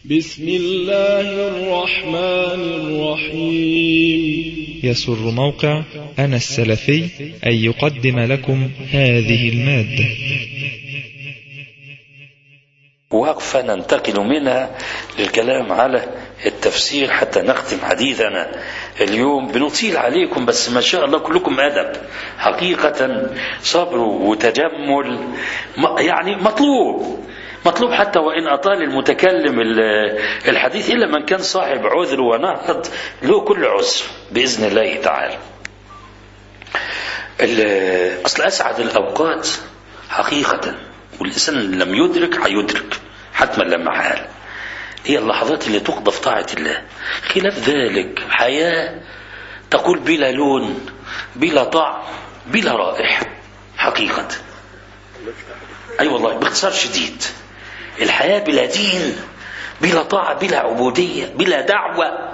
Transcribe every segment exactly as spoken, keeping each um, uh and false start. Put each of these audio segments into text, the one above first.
بسم الله الرحمن الرحيم. يسر موقع أنا السلفي أن يقدم لكم هذه المادة. وقفة ننتقل منها للكلام على التفسير حتى نختم حديثنا اليوم. بنطيل عليكم بس ما شاء الله كلكم أدب حقيقة، صبر وتجمل يعني مطلوب مطلوب حتى وإن أطال المتكلم الحديث، إلا من كان صاحب عذر ونهض له كل عذر بإذن الله تعالى. أصل أسعد الأوقات حقيقة، والإنسان لم يدرك هيدرك حتما لما حال، هي اللحظات اللي تقضى في طاعة الله. خلاف ذلك حياة تقول بلا لون بلا طعم بلا رائحة حقيقة. أي أيوة والله باختصار شديد، الحياة بلا دين بلا طاعة بلا عبودية بلا دعوة،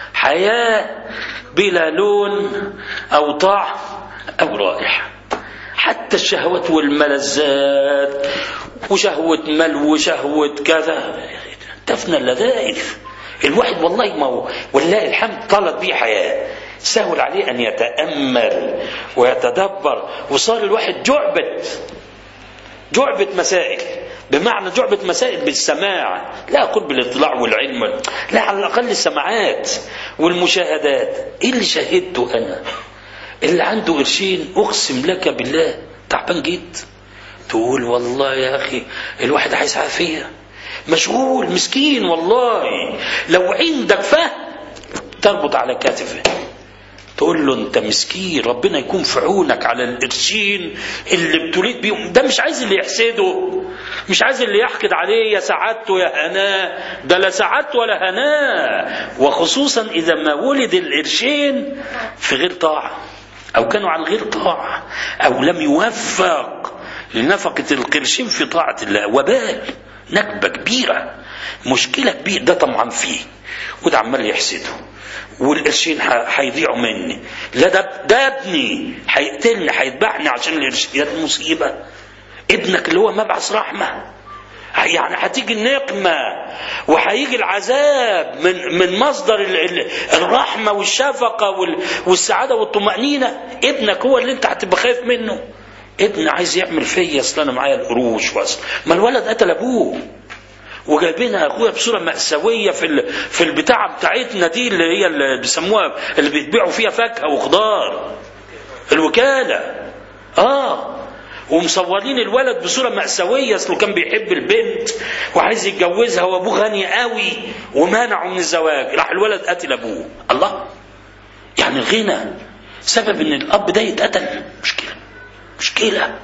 حياة بلا لون أو طعم أو رائحة. حتى الشهوات والملذات وشهوة مل وشهوة كذا تفنى اللذائذ. الواحد والله ما هو والله الحمد طلب به حياة، سهل عليه أن يتأمل ويتدبر، وصار الواحد جعبت جعبة مسائل، بمعنى جعبة مسائل بالسماع، لا أقول بالاطلاع والعلم، لا على الأقل السماعات والمشاهدات. إيه اللي شاهدته أنا؟ اللي عنده قرشين أقسم لك بالله تعبان جد، تقول والله يا أخي الواحد عايز عافية، مشغول مسكين والله. لو عندك فهم تربط على كتفه تقول له انت مسكين، ربنا يكون في عونك على القرشين اللي بتريد بيهم. ده مش عايز اللي يحسده، مش عايز اللي يحقد عليه يا سعادته يا هناه، ده لا سعادته ولا هناه، وخصوصا إذا ما ولد القرشين في غير طاعة أو كانوا على غير طاعة أو لم يوفق لنفقة القرشين في طاعة الله. وبال نكبة كبيرة، مشكلة كبيرة. ده طمعا فيه وده عمال يحسده، والقرشين هيضيعوا مني، لا ده ده ابني هيقتلني هيذبحني عشان القرشين. يا المصيبة، ابنك اللي هو مبعث رحمة، يعني هتيجي النقمة وهيجي العذاب من من مصدر الرحمة والشفقة والسعادة والطمأنينة. ابنك هو اللي انت هتبقى خايف منه. ابن عايز يعمل فيا اصل انا معايا القروش، واصل ما الولد قتل ابوه، وجايبينها اخويا بصوره مأساويه في في البتاعه بتاعتنا دي اللي هي اللي بيسموها اللي بيتبيعوا فيها فاكهه وخضار، الوكاله. اه ومصورين الولد بصوره مأساويه، اصله كان بيحب البنت وعايز يتجوزها وابوه غني قوي ومانعه من الزواج، راح الولد قتل ابوه. الله، يعني الغنى سبب ان الاب ده يتقتل؟ مشكله مشكله.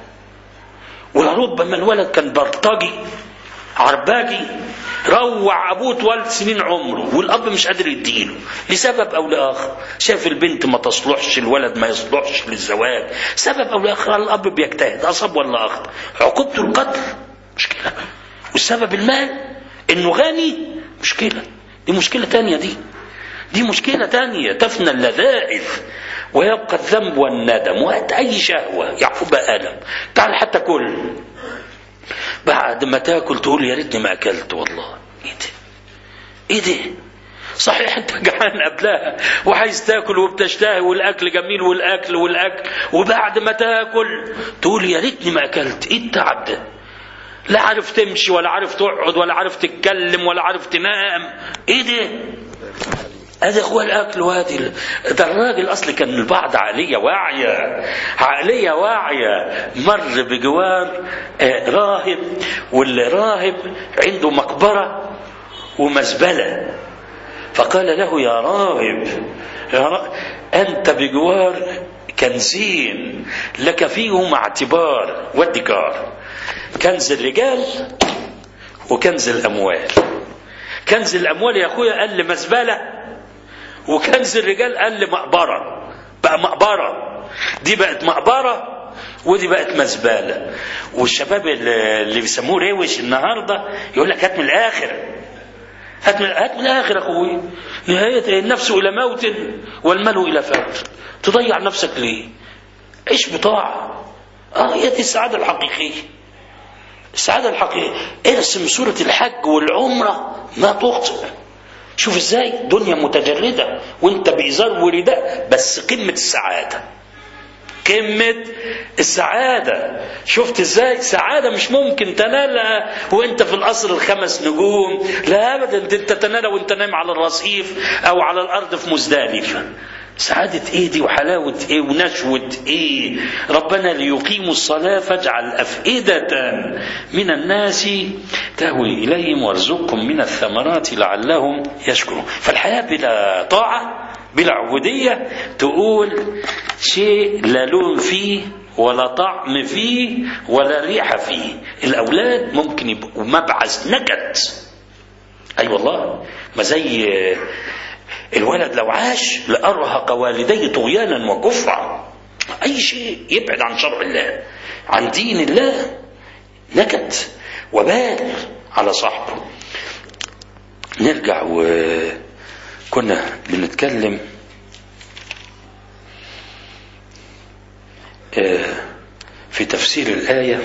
ولربما الولد كان بلطجي عرباجي، روع ابوه طوال سنين عمره والاب مش قادر يديله لسبب او لاخر، شاف البنت ما تصلحش، الولد ما يصلحش للزواج، سبب او لاخر الاب بيجتهد، اصاب ولا اخطا، عقوبته القتل. مشكله. والسبب المال، انه غني، مشكله. دي مشكله تانية، دي دي مشكله تانية تفنى اللذائذ ويبقى الذنب والندم. وقت اي شهوه يعقبها الم. تعال حتى كل بعد ما تاكل تقول يا ريتني ما اكلت، والله ايه ده ايه ده صحيح انت جعان قبلها وعايز تاكل وبتشتهي والاكل جميل والاكل والاكل وبعد ما تاكل تقول يا ريتني ما اكلت. ايه التعب ده؟ لا عارف تمشي ولا عارف تقعد ولا عارف تتكلم ولا عارف تنام. ايه ده؟ هذا هو الاكل. وادي ده الراجل اصل كان البعض عقليه واعيه عقليه واعيه مر بجوار آه راهب، والراهب عنده مقبره ومزبله، فقال له يا راهب يا راهب انت بجوار كنزين لك فيهم اعتبار وادكار، كنز الرجال وكنز الاموال. كنز الاموال يا اخويا قال لي مزبله، وكنز الرجال قال لي مقبرة. بقى مقبرة، دي بقت مقبرة ودي بقت مزبالة. والشباب اللي بيسموه روش النهاردة يقول لك هات من الآخر، هات من, هات من الآخر أخوي. نهاية النفس إلى موت والمال إلى فوت. تضيع نفسك ليه؟ عيش بطاعة. آه هي دي السعادة الحقيقية. السعادة الحقيقية ارسم سورة الحج والعمرة ما تخطئ. شوف ازاي دنيا متجردة وانت بإزار ورداء، بس قمة السعادة، قمة السعادة. شفت ازاي سعادة مش ممكن تنالها وانت في القصر الخمس نجوم، لا ابدا، انت تنالها وانت نايم على الرصيف او على الارض في مزدلفة. سعادة ايه دي وحلاوة ايه ونشوة ايه؟ ربنا ليقيموا الصلاة فاجعل أفئدة من الناس تهوي إليهم وارزقهم من الثمرات لعلهم يشكرون. فالحياة بلا طاعة بلا عبودية تقول شيء لا لون فيه ولا طعم فيه ولا ريحة فيه. الأولاد ممكن يبقوا مبعث نكد. أي والله، ما زي الولد لو عاش لأرهق والديه طغيانا وكفرا. أي شيء يبعد عن شرع الله عن دين الله نكد وبال على صاحبه. نرجع وكنا بنتكلم في تفسير الآية: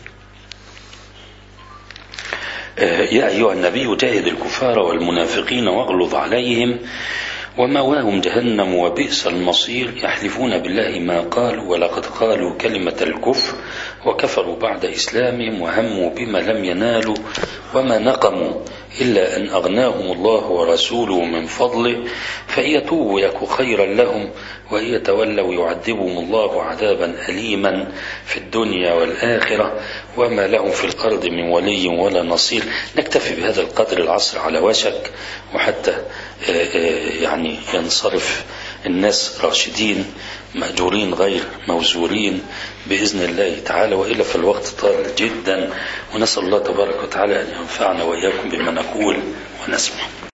يا أيها النبي جاهد الكفار والمنافقين واغلظ عليهم ومأواهم جهنم وبئس المصير يحلفون بالله ما قالوا ولقد قالوا كلمة الكفر وكفروا بعد إسلامهم وهموا بما لم ينالوا وما نقموا إلا أن أغناهم الله ورسوله من فضله فإن يتوبوا يك خيرا لهم وإن يتولوا يعذبهم الله عذابا أليما في الدنيا والآخرة وما لهم في الأرض من ولي ولا نصير. نكتفي بهذا القدر، العصر على وشك، وحتى يعني ينصرف الناس راشدين مأجورين غير موزورين بإذن الله تعالى، وإلا فالوقت طال جدا، ونسأل الله تبارك وتعالى أن ينفعنا وإياكم بما نقول ونسمع.